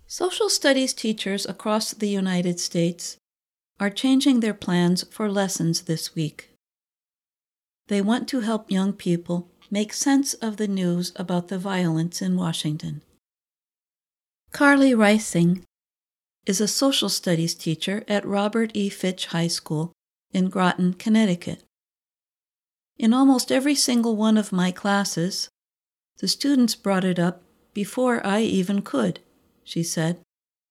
Social studies teachers across the United States are changing their plans for lessons this week. They want to help young people make sense of the news about the violence in Washington. Carly Reising is a social studies teacher at Robert E. Fitch High School in Groton, Connecticut. In almost every single one of my classes, the students brought it up before I even could, she said.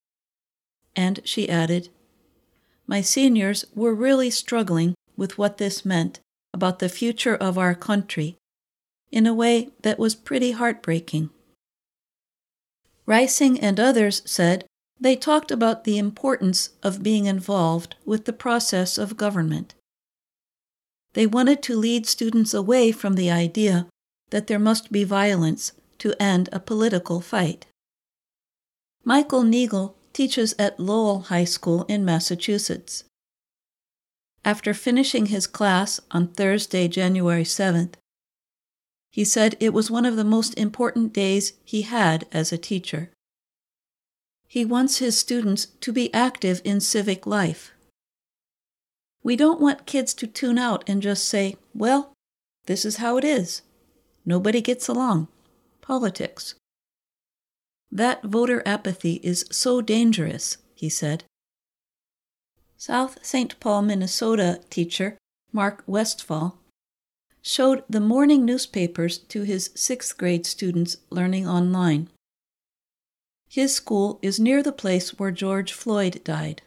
And she added, "My seniors were really struggling with what this meant about the future of our country in a way that was pretty heartbreaking." Reising and others said they talked about the importance of being involved with the process of government. They wanted to lead students away from the idea that there must be violence to end a political fight. Michael Neagle teaches at Lowell High School in Massachusetts. After finishing his class on Thursday, January 7th, he said it was one of the most important days he had as a teacher. He wants his students to be active in civic life. "We don't want kids to tune out and just say, 'Well, this is how it is. Nobody gets along. Politics.' That voter apathy is so dangerous," he said. South St. Paul, Minnesota teacher Mark Westfall showed the morning newspapers to his 6th grade students learning online. His school is near the place where George Floyd died.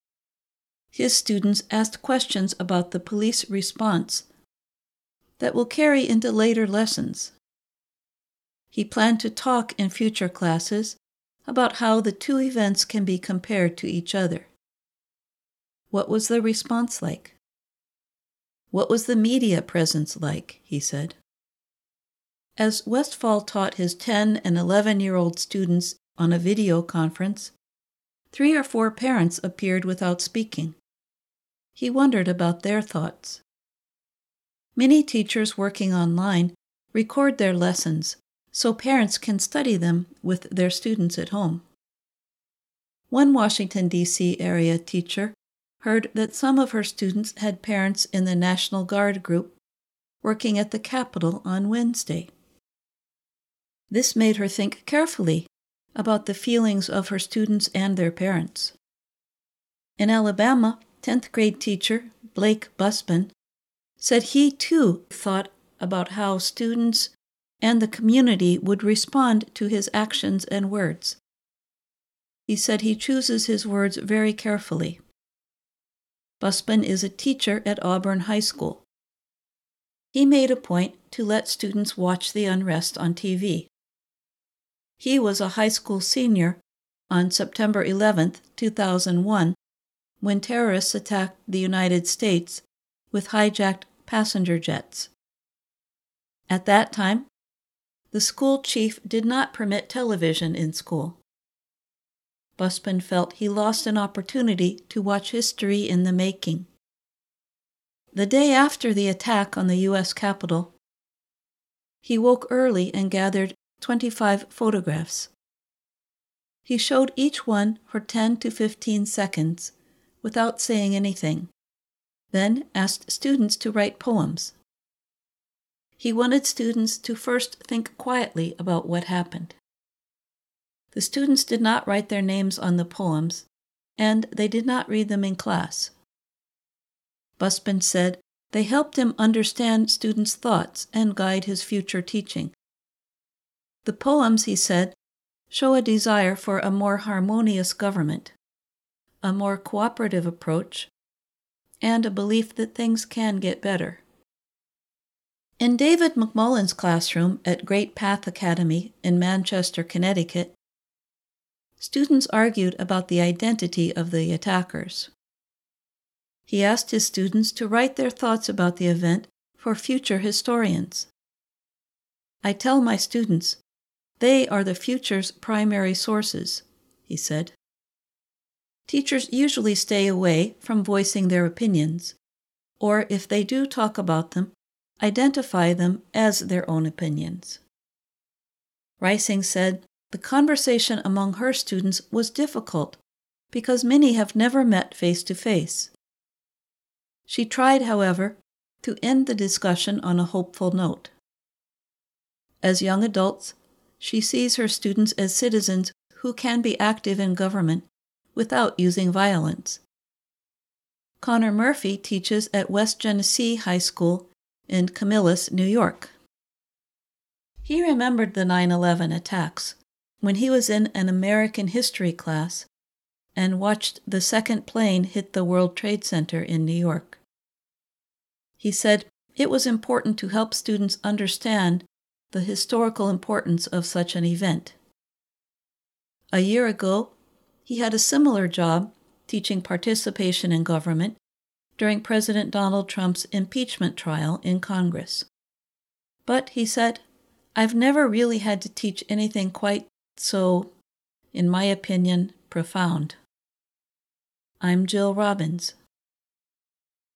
His students asked questions about the police response that will carry into later lessons. He planned to talk in future classes about how the two events can be compared to each other. What was the response like? What was the media presence like? He said. As Westfall taught his 10 and 11-year-old students on a video conference, 3 or 4 parents appeared without speaking. He wondered about their thoughts. Many teachers working online record their lessons so parents can study them with their students at home. One Washington, D.C. area teacher heard that some of her students had parents in the National Guard group working at the Capitol on Wednesday. This made her think carefully about the feelings of her students and their parents. In Alabama, 10th grade teacher Blake Busman said he too thought about how students and the community would respond to his actions and words. He said he chooses his words very carefully. Busman is a teacher at Auburn High School. He made a point to let students watch the unrest on TV. He was a high school senior on September 11, 2001, when terrorists attacked the United States with hijacked passenger jets. At that time, the school chief did not permit television in school. Busman felt he lost an opportunity to watch history in the making. The day after the attack on the U.S. Capitol, he woke early and gathered 25 photographs. He showed each one for 10 to 15 seconds without saying anything, then asked students to write poems. He wanted students to first think quietly about what happened. The students did not write their names on the poems, and they did not read them in class. Busman said they helped him understand students' thoughts and guide his future teaching. The poems, he said, show a desire for a more harmonious government, a more cooperative approach, and a belief that things can get better. In David McMullen's classroom at Great Path Academy in Manchester, Connecticut, students argued about the identity of the attackers. He asked his students to write their thoughts about the event for future historians. "I tell my students, they are the future's primary sources," he said. Teachers usually stay away from voicing their opinions, or if they do talk about them, identify them as their own opinions. Reising said The conversation among her students was difficult because many have never met face to face. She tried, however, to end the discussion on a hopeful note. As young adults, she sees her students as citizens who can be active in government without using violence. Connor Murphy teaches at West Genesee High School in Camillus, New York. He remembered the 9/11 attacks when he was in an American history class and watched the second plane hit the World Trade Center in New York. He said it was important to help students understand the historical importance of such an event. A year ago, he had a similar job teaching participation in government during President Donald Trump's impeachment trial in Congress. But, he said, I've never really had to teach anything quite so, in my opinion, profound. I'm Jill Robbins.